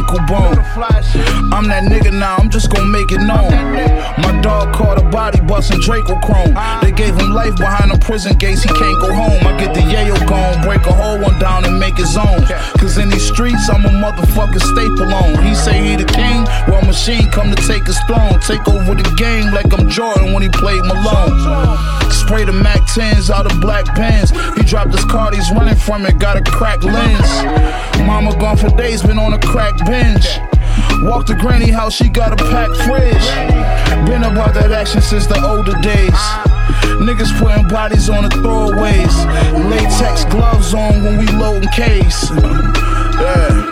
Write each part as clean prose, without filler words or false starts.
ankle bone. I'm that nigga now, I'm just gon' make it known. My dog caught a body bustin' Draco Chrome. They gave him life behind the prison gates, he can't go home. I get the yayo gone, break a whole one down and make his own. Cause in these streets, I'm a motherfucking staple on. He say he the king, well Machine come to take his throne. Take over the game like I'm Jordan when he played Malone. Spray the Mac 10s out of black pens. He dropped his card, he's running from it, got a cracked lens. Mama gone for days, been on a crack binge. Walk to granny house, she got a packed fridge. Been about that action since the older days. Niggas putting bodies on the throwaways. Latex gloves on when we loadin' case. Yeah.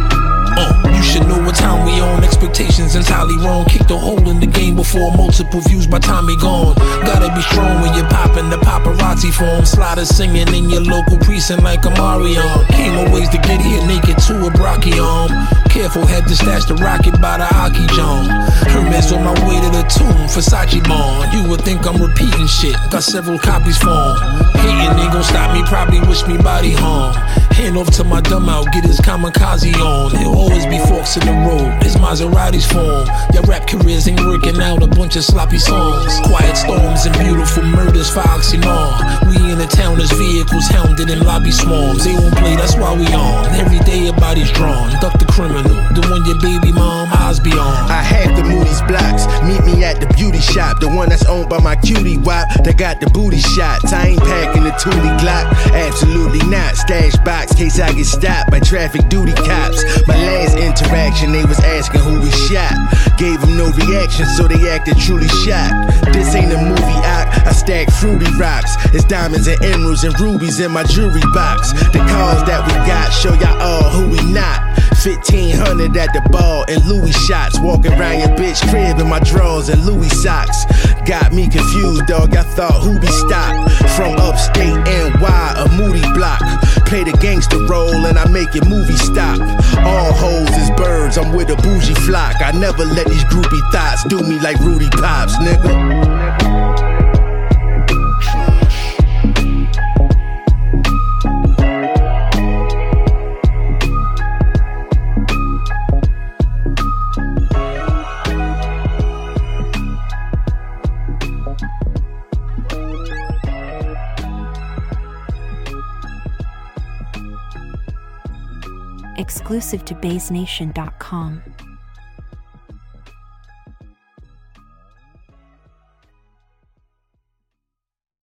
You should know what time we on. Expectations entirely wrong. Kicked a hole in the game before multiple views by time he gone. Gotta be strong when you're popping the paparazzi form. Sliders singing in your local precinct like a Marion. Came a ways to get here naked to a Brocky arm. Careful, had to stash the rocket by the Aki John. Hermes on my way to the tomb, Versace Bond. You would think I'm repeating shit, got several copies for him. Hating ain't gon' stop me, probably wish me body harm. Hand off to my dumb out, get his kamikaze on. There'll always be forks in the road, his Maseratis form. Your rap careers ain't working out, a bunch of sloppy songs. Quiet storms and beautiful murders for oxymoron. We in the town as vehicles hounded in lobby swarms. They won't play, that's why we on. Every day your body's drawn, duck the criminal. The one your baby mom eyes be on. I had the Moody's blocks. Meet me at the beauty shop. The one that's owned by my cutie wop that got the booty shots. I ain't packing the Tootie Glock. Absolutely not. Stash box case I get stopped by traffic duty cops. My last interaction, they was asking who we shot. Gave them no reaction, so they acted truly shocked. This ain't a movie I stack fruity rocks. It's diamonds and emeralds and rubies in my jewelry box. The cars that we got show y'all all who we not. 1500 at the ball and Louis shots. Walking around your bitch crib in my drawers and Louis socks. Got me confused, dog, I thought who be stopped. From upstate NY, a moody block. Play the gangster role and I make your movie stop. All hoes is birds, I'm with a bougie flock. I never let these groupie thoughts do me like Rudy Pops, nigga. Exclusive to BaseNation.com.